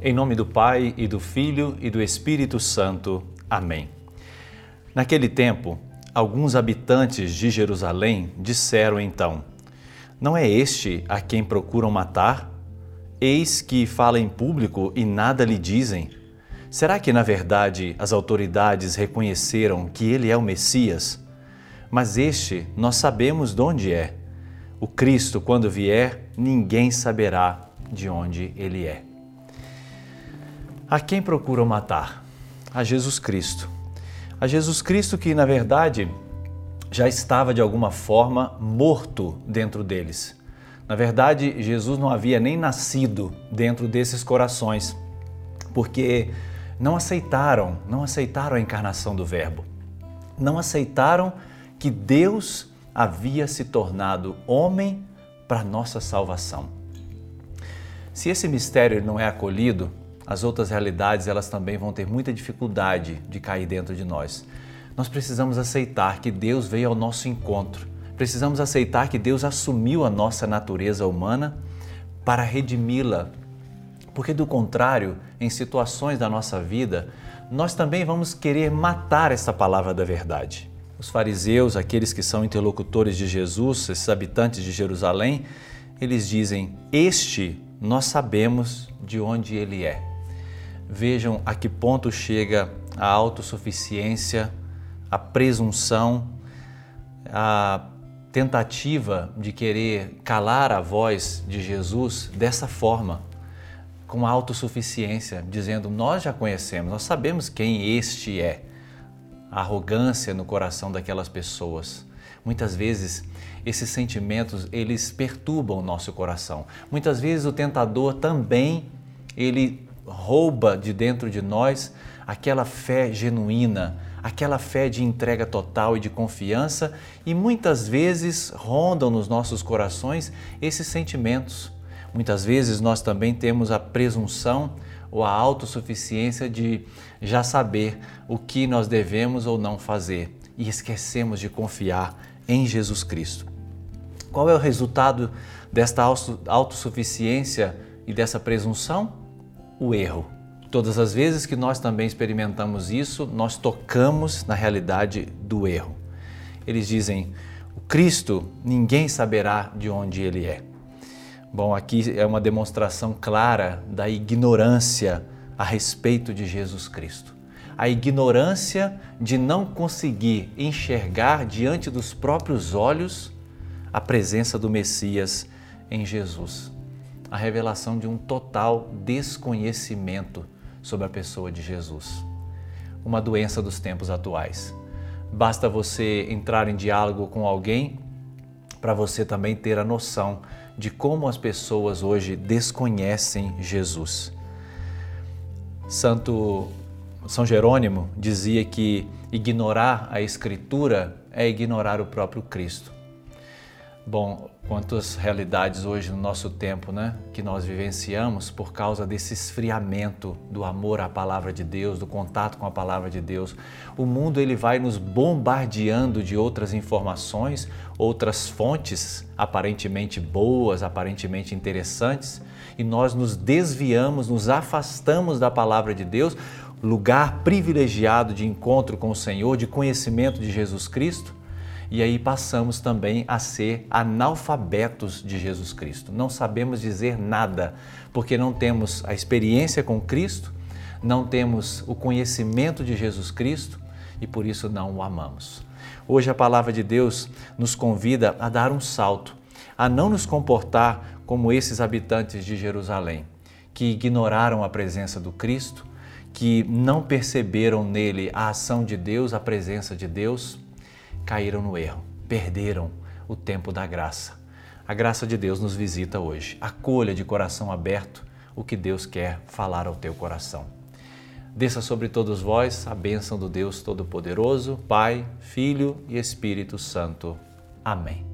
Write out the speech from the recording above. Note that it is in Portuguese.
Em nome do Pai, e do Filho, e do Espírito Santo. Amém. Naquele tempo, alguns habitantes de Jerusalém disseram então: não é este a quem procuram matar? Eis que fala em público e nada lhe dizem. Será que, na verdade, as autoridades reconheceram que ele é o Messias? Mas este nós sabemos de onde é. O Cristo, quando vier, ninguém saberá de onde ele é. A quem procuram matar? A Jesus Cristo. A Jesus Cristo que, na verdade, já estava de alguma forma morto dentro deles. Na verdade, Jesus não havia nem nascido dentro desses corações, porque não aceitaram a encarnação do Verbo. Não aceitaram que Deus havia se tornado homem para nossa salvação. Se esse mistério não é acolhido, as outras realidades elas também vão ter muita dificuldade de cair dentro de nós. Nós precisamos aceitar que Deus veio ao nosso encontro. Precisamos aceitar que Deus assumiu a nossa natureza humana para redimi-la. Porque do contrário, em situações da nossa vida, nós também vamos querer matar essa palavra da verdade. Os fariseus, aqueles que são interlocutores de Jesus, esses habitantes de Jerusalém, eles dizem: este nós sabemos de onde ele é. Vejam a que ponto chega a autossuficiência, a presunção, a tentativa de querer calar a voz de Jesus dessa forma, com a autossuficiência, dizendo: nós já conhecemos, nós sabemos quem este é. A arrogância no coração daquelas pessoas. Muitas vezes esses sentimentos eles perturbam o nosso coração. Muitas vezes o tentador também ele rouba de dentro de nós aquela fé genuína, aquela fé de entrega total e de confiança, e muitas vezes rondam nos nossos corações esses sentimentos. Muitas vezes nós também temos a presunção ou a autossuficiência de já saber o que nós devemos ou não fazer e esquecemos de confiar em Jesus Cristo. Qual é o resultado desta autossuficiência e dessa presunção? O erro. Todas as vezes que nós também experimentamos isso, nós tocamos na realidade do erro. Eles dizem: o Cristo, ninguém saberá de onde ele é. Bom, aqui é uma demonstração clara da ignorância a respeito de Jesus Cristo. A ignorância de não conseguir enxergar diante dos próprios olhos a presença do Messias em Jesus. A revelação de um total desconhecimento sobre a pessoa de Jesus. Uma doença dos tempos atuais. Basta você entrar em diálogo com alguém para você também ter a noção de como as pessoas hoje desconhecem Jesus. São Jerônimo dizia que ignorar a Escritura é ignorar o próprio Cristo. Bom, quantas realidades hoje no nosso tempo, que nós vivenciamos por causa desse esfriamento do amor à palavra de Deus, do contato com a palavra de Deus. O mundo ele vai nos bombardeando de outras informações, outras fontes aparentemente boas, aparentemente interessantes, e nós nos desviamos, nos afastamos da palavra de Deus, lugar privilegiado de encontro com o Senhor, de conhecimento de Jesus Cristo. E aí passamos também a ser analfabetos de Jesus Cristo. Não sabemos dizer nada, porque não temos a experiência com Cristo, não temos o conhecimento de Jesus Cristo e por isso não o amamos. Hoje a palavra de Deus nos convida a dar um salto, a não nos comportar como esses habitantes de Jerusalém, que ignoraram a presença do Cristo, que não perceberam nele a ação de Deus, a presença de Deus, caíram no erro, perderam o tempo da graça. A graça de Deus nos visita hoje. Acolha de coração aberto o que Deus quer falar ao teu coração. Desça sobre todos vós a bênção do Deus Todo-Poderoso, Pai, Filho e Espírito Santo. Amém.